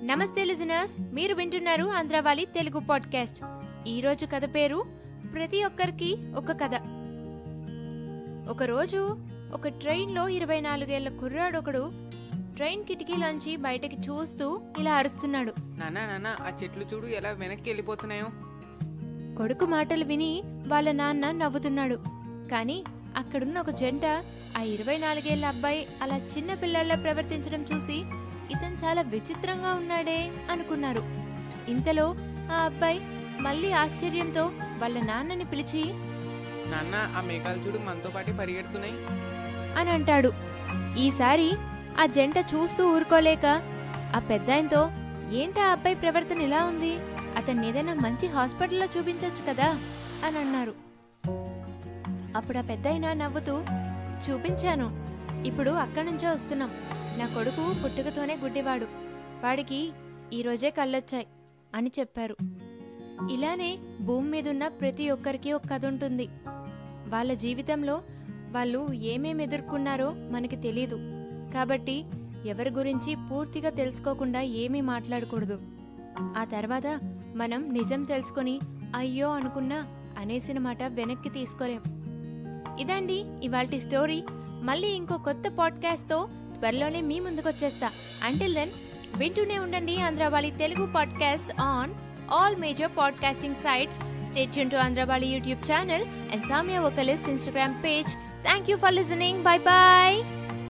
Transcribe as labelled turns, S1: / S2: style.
S1: నమస్తే లిజనర్స్, మీరు వింటున్నారు ఆంధ్రవాలి తెలుగు పాడ్కాస్ట్. ఈరోజు కథ పేరు ప్రతి ఒక్కరికి ఒక కథ. ఒకరోజు ఒక ట్రైన్లో 24 ఏళ్ల కుర్రాడొకడు ట్రైన్ కిటికీలోంచి బయటకి చూస్తూ ఇలా అరుస్తున్నాడు.
S2: నానా ఆ చెట్లు చూడు ఎలా వెనక్కి వెళ్ళిపోతున్నాయో.
S1: కొడుకు మాటలు విని వాళ్ళ నాన్న నవ్వుతున్నాడు. కానీ అక్కడున్న ఒక జంట ఆ 24 ఏళ్ల అబ్బాయి అలా చిన్న పిల్లల్లా ప్రవర్తించడం చూసి ఇతను చాలా విచిత్రంగా ఉన్నాడే అనుకున్నారు. ఇంతలో ఆ అబ్బాయి మళ్ళీ ఆశ్చర్యంతో వాళ్ళ నాన్నని పిలిచి,
S2: నాన్న ఆ మేఘాలు చూడు మనతో పాటే పరిగెడుతున్నాయి
S1: అని అంటాడు. ఈసారి ఆ జంట చూస్తూ ఊరుకోలేక ఆ పెద్దాయనతో, ఏంటి ఆ అబ్బాయి ప్రవర్తన ఇలా ఉంది, అతన్ని ఏదైనా మంచి హాస్పిటల్లో చూపించొచ్చు కదా అని అన్నారు. అప్పుడు ఆ పెద్దాయన నవ్వుతూ, చూపించాను, ఇప్పుడు అక్కడి నుంచే వస్తున్నాం. నా కొడుకు పుట్టుకతోనే గుడ్డివాడు, వాడికి ఈరోజే కళ్ళొచ్చాయి అని చెప్పారు. ఇలానే భూమి మీదున్న ప్రతి ఒక్కరికి ఒక కథ ఉంటుంది. వాళ్ళ జీవితంలో వాళ్ళు ఏమేమి ఎదుర్కొన్నారో మనకి తెలీదు. కాబట్టి ఎవరి గురించి పూర్తిగా తెలుసుకోకుండా ఏమీ మాట్లాడకూడదు. ఆ తర్వాత మనం నిజం తెలుసుకొని అయ్యో అనుకున్నా అనేసిన మాట వెనక్కి తీసుకోలేం. ఇదండి ఇవాల్టి స్టోరీ. మళ్ళీ ఇంకో కొత్త పాడ్కాస్ట్తో త్వరలోనే మీ ముందుకొచ్చేస్తా. అంటిల్ దెన్ వింటూనే ఉండండి Andhravaali Telugu podcast on all major podcasting sites. Stay tuned to Andhravali YouTube channel and Samya Vocalist Instagram page. Thank you for listening. Bye bye.